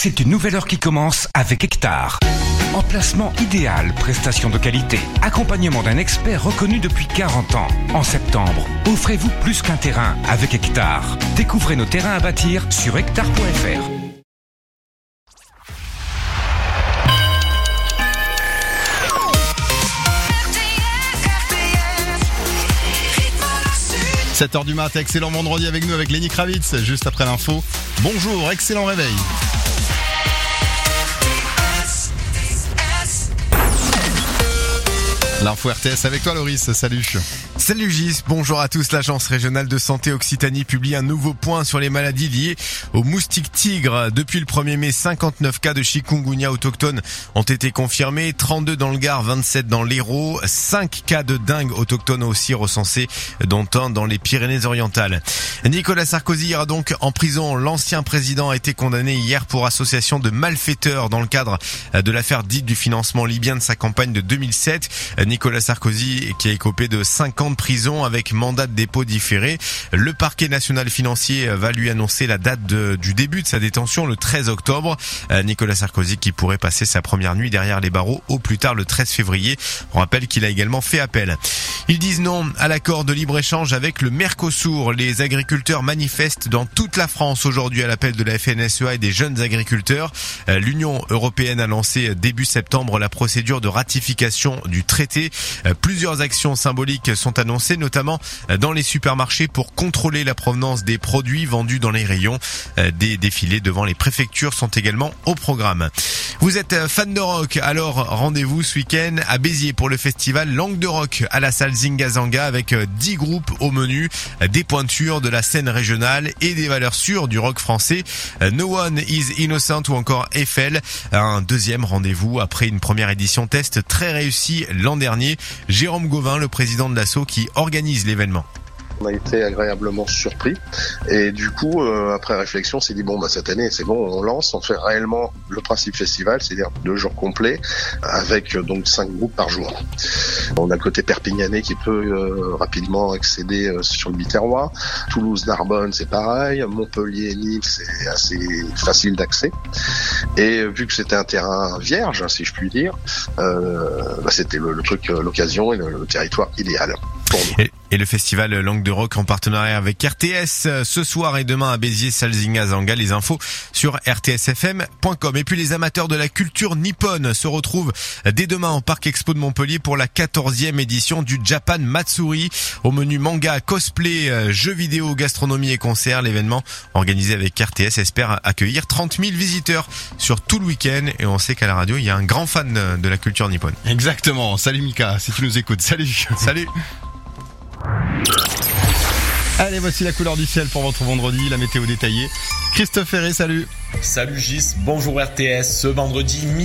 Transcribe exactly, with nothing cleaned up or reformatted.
c'est une nouvelle heure qui commence avec Hectare. Emplacement idéal, prestations de qualité, accompagnement d'un expert reconnu depuis quarante ans. En septembre, offrez-vous plus qu'un terrain avec Hectare. Découvrez nos terrains à bâtir sur hectare point f r. sept heures du matin, excellent vendredi avec nous avec Lenny Kravitz, juste après l'info. Bonjour, excellent réveil. L'info R T S avec toi Loris, salut. Salut Gis, bonjour à tous. L'Agence régionale de santé Occitanie publie un nouveau point sur les maladies liées au moustique tigre. Depuis le premier mai, cinquante-neuf cas de chikungunya autochtones ont été confirmés, trente-deux dans le Gard, vingt-sept dans l'Hérault, cinq cas de dengue autochtone aussi recensés, dont un dans les Pyrénées-Orientales. Nicolas Sarkozy ira donc en prison. L'ancien président a été condamné hier pour association de malfaiteurs dans le cadre de l'affaire dite du financement libyen de sa campagne de deux mille sept. Nicolas Sarkozy qui a écopé de cinq ans de prison avec mandat de dépôt différé. Le parquet national financier va lui annoncer la date de, du début de sa détention le treize octobre. Euh, Nicolas Sarkozy qui pourrait passer sa première nuit derrière les barreaux au plus tard le treize février. On rappelle qu'il a également fait appel. Ils disent non à l'accord de libre-échange avec le Mercosur. Les agriculteurs manifestent dans toute la France aujourd'hui à l'appel de la F N S E A et des jeunes agriculteurs. Euh, L'Union européenne a lancé début septembre la procédure de ratification du traité. Euh, plusieurs actions symboliques sont annoncées, notamment dans les supermarchés pour contrôler la provenance des produits vendus dans les rayons. Euh, des défilés devant les préfectures sont également au programme. Vous êtes fan de rock, alors rendez-vous ce week-end à Béziers pour le festival Langue de Rock à la salle Zinga Zanga avec dix groupes au menu, des pointures de la scène régionale et des valeurs sûres du rock français. No One Is Innocent ou encore Eiffel. Un deuxième rendez-vous après une première édition test très réussie l'an dernier. Jérôme Gauvin, le président de l'asso qui organise l'événement. On a été agréablement surpris et du coup, euh, après réflexion, on s'est dit bon bah cette année c'est bon, on lance, on fait réellement le principe festival, c'est-à-dire deux jours complets avec euh, donc cinq groupes par jour. On a le côté perpignanais qui peut euh, rapidement accéder euh, sur le Biterrois. Toulouse, Narbonne, c'est pareil. Montpellier, Nîmes, c'est assez facile d'accès. Et euh, vu que c'était un terrain vierge, hein, si je puis dire, euh, bah, c'était le, le truc, euh, l'occasion et le, le territoire idéal pour nous. Et, et le festival Langue de Rock en partenariat avec R T S ce soir et demain à Béziers, salle Zinga Zanga. Les infos sur r t s f m point com. Et puis les amateurs de la culture nippone se retrouvent dès demain au Parc Expo de Montpellier pour la quatorzième édition du Japan Matsuri. Au menu manga, cosplay, jeux vidéo, gastronomie et concerts. L'événement organisé avec R T S espère accueillir trente mille visiteurs sur tout le week-end. Et on sait qu'à la radio, il y a un grand fan de la culture nippone. Exactement. Salut Mika, si tu nous écoutes. Salut. Salut. Allez, voici la couleur du ciel pour votre vendredi, la météo détaillée. Christophe Ferré, salut. Salut Gis, bonjour R T S. Ce vendredi,